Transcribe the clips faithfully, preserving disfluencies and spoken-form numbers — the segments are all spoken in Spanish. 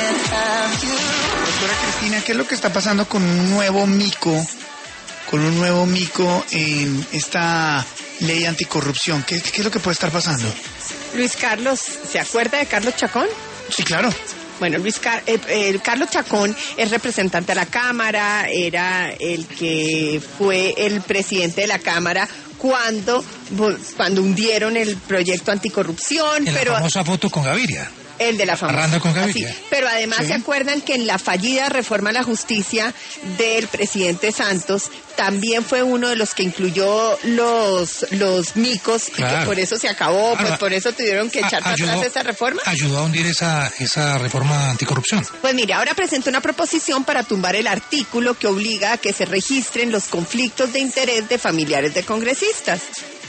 Doctora Cristina, ¿qué es lo que está pasando con un nuevo mico, con un nuevo mico en esta ley anticorrupción? ¿Qué, qué es lo que puede estar pasando? Luis Carlos, ¿se acuerda de Carlos Chacón? Sí, claro. Bueno, Luis Car eh, eh, Carlos Chacón es representante de la Cámara, era el que fue el presidente de la Cámara cuando, cuando hundieron el proyecto anticorrupción. En pero la famosa foto con Gaviria. El de la famosa. Arranda con Gaviria. Así. Pero además, ¿sí?, se acuerdan que en la fallida reforma a la justicia del presidente Santos también fue uno de los que incluyó los los micos, claro, y que por eso se acabó, claro, pues por eso tuvieron que echar para atrás esa reforma. Ayudó a hundir esa, esa reforma anticorrupción. Pues mire, ahora presenta una proposición para tumbar el artículo que obliga a que se registren los conflictos de interés de familiares de congresistas.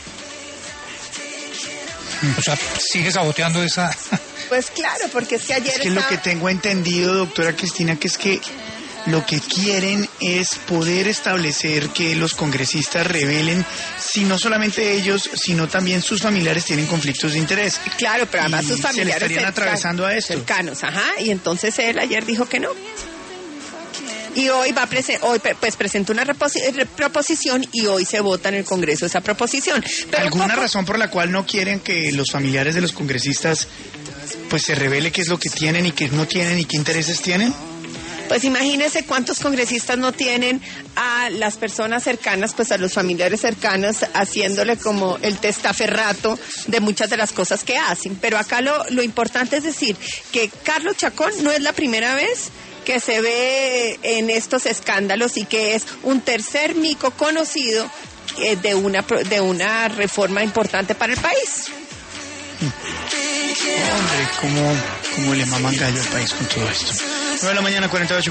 O sea, sigue saboteando esa... Pues claro, porque es que ayer... Es que estaba... lo que tengo entendido, doctora Cristina, que es que lo que quieren es poder establecer que los congresistas revelen si no solamente ellos, sino también sus familiares tienen conflictos de interés. Claro, pero además sus familiares... se le estarían atravesando a esto. Cercanos, ajá, y entonces él ayer dijo que no. Y hoy va a prese hoy pues presentó una proposición y hoy se vota en el Congreso esa proposición. Pero ¿alguna poco... razón por la cual no quieren que los familiares de los congresistas pues se revele qué es lo que tienen y qué no tienen y qué intereses tienen? Pues imagínense cuántos congresistas no tienen a las personas cercanas, pues a los familiares cercanos, haciéndole como el testaferrato de muchas de las cosas que hacen. Pero acá lo, lo importante es decir que Carlos Chacón no es la primera vez que se ve en estos escándalos y que es un tercer mico conocido eh, de una de una reforma importante para el país. Hombre, cómo, cómo le maman gallo al país con todo esto. nueve de la mañana, cuarenta y ocho